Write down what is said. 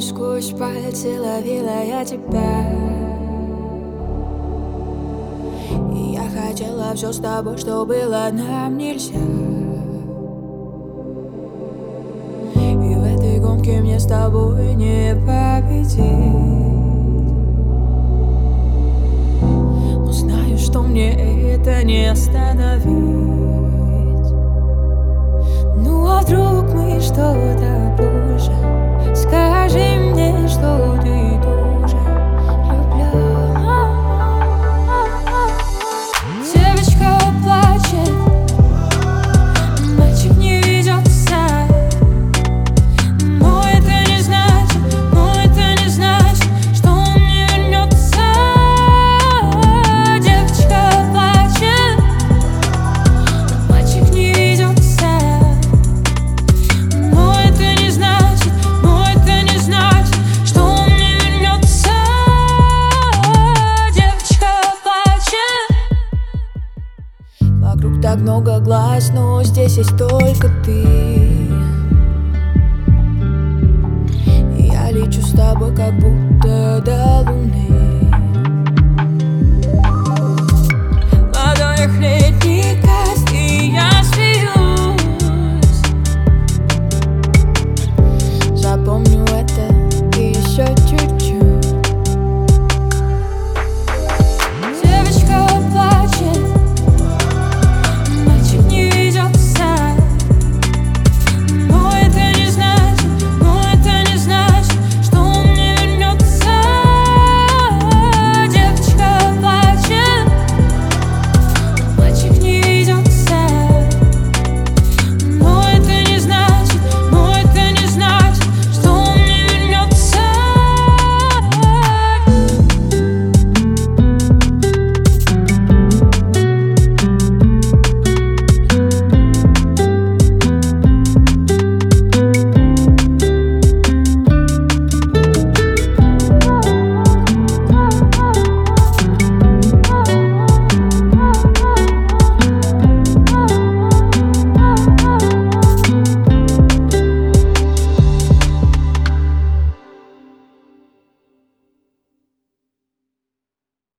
Сквозь пальцы ловила я тебя, и я хотела все с тобой, что было нам нельзя. И в этой гонке мне с тобой не победить. Но знаю, что мне это не остановить. Ну а вдруг мы что-то позже? Скажи мне, что ты тоже влюблен. Девочка плачет, мальчик не ведется. Но это не значит, что он не вернется. Девочка плачет, мальчик не ведется. Но это не значит, что он не вернется. Девочка плачет. Вокруг так много глаз, но здесь есть только ты. И я лечу с тобой, как будто